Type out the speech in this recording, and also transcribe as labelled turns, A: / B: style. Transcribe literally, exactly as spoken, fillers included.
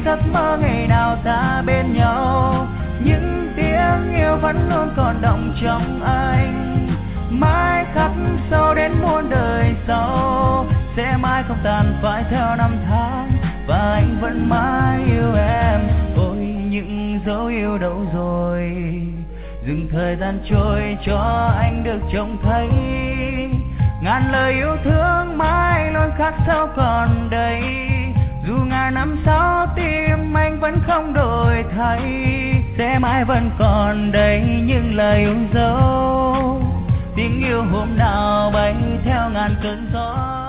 A: giấc mơ ngày nào ta bên nhau. Những tiếng yêu vẫn luôn còn đọng trong anh, mãi khắc sâu đến muôn đời sau, sẽ mãi không tàn phai theo năm tháng, và anh vẫn mãi yêu em. Ôi những dấu yêu đâu rồi, dừng thời gian trôi cho anh được trông thấy. Ngàn lời yêu thương mãi luôn khắc sâu còn đây, dù ngàn năm sau tim anh vẫn không đổi thay, sẽ mãi vẫn còn đây những lời yêu dấu, tiếng yêu hôm nào bay theo ngàn cơn gió.